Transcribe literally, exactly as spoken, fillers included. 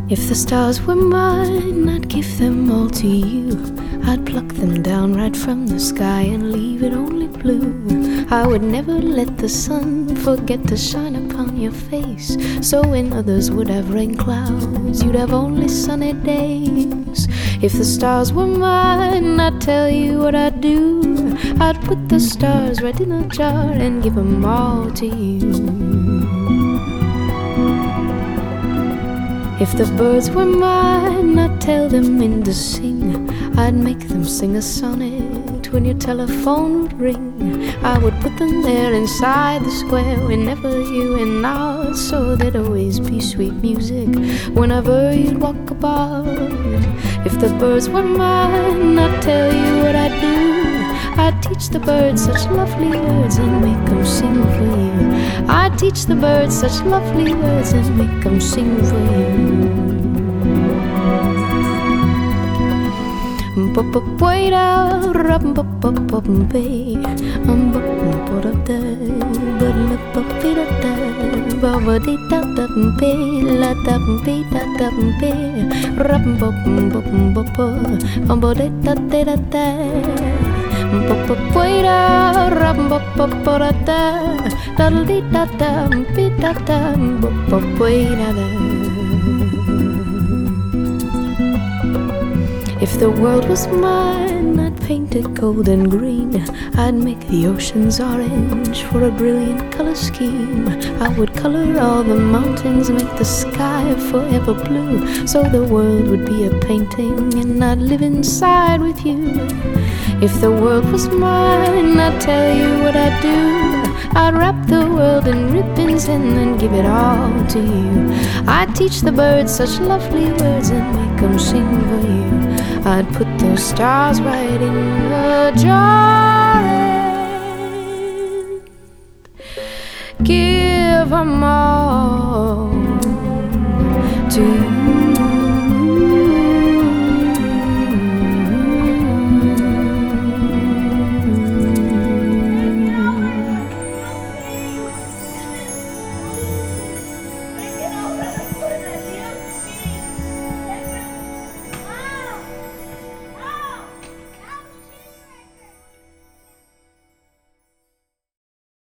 If the stars were mine, I'd give them all to you. I'd pluck them down right from the sky and leave it only blue. I would never let the sun forget to shine upon your face. So when others would have rain clouds, you'd have only sunny days. If the stars were mine, I'd tell you what I'd do. I'd put the stars right in a jar and give them all to you. If the birds were mine, I'd tell them when to sing. I'd make them sing a sonnet when your telephone would ring. I would put them there inside the square whenever you and I, so there'd always be sweet music whenever you'd walk about. If the birds were mine, I'd tell you what I'd do. I'd teach the birds such lovely words and make them sing for you. I'd teach the birds such lovely words and make them sing for you. If the world was mine, I'd paint it gold and green. I'd make the oceans orange for a brilliant color scheme. I would color all the mountains, make the sky forever blue, so the world would be a painting and I'd live inside with you. If the world was mine, I'd tell you what I'd do. I'd wrap the world in ribbons and then give it all to you. I'd teach the birds such lovely words and make them sing for you. I'd put those stars right in a jar and give them all to you.